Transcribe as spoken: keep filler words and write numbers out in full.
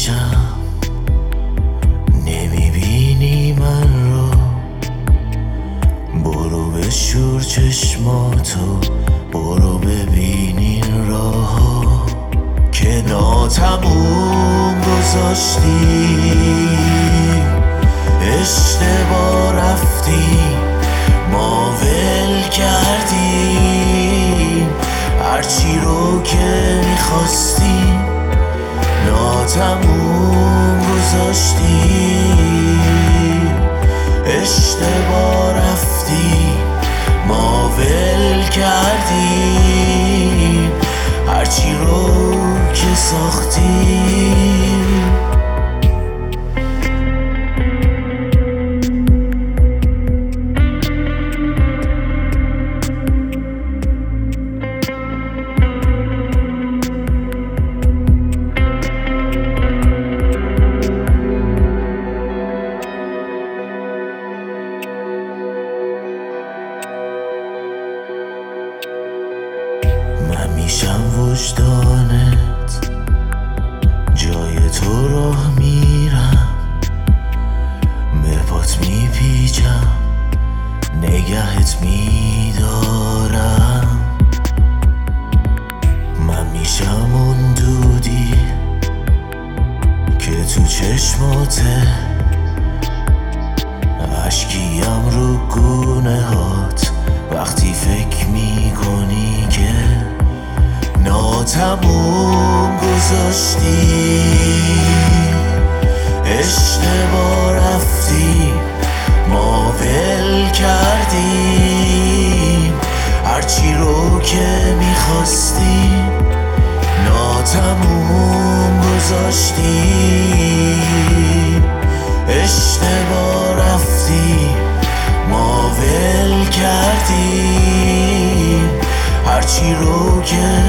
میشم نمیبینی من رو، برو بشور چشماتو، برو ببین این راهو که ناتموم گذاشتی. اشتباه رفتی ما ول کردیم، هرچی رو که میخواستی ناتموم گذاشتی. اشتباه رفتی ما ول کردیم، هرچی رو که ساختیم. من میشم وجدانت، جای تو راه میرم، به پات میپیچم، نگهت میدارم. من میشم اون دودی که تو چشماته، اشکیم رو گونه هات وقتی فکر میکنی که ناتموم گذاشتی. اشتباه رفتی ما ول کردیم، هرچی رو که میخواستی ناتموم گذاشتی. اشتباه رفتی ما ول کردیم، هرچی رو که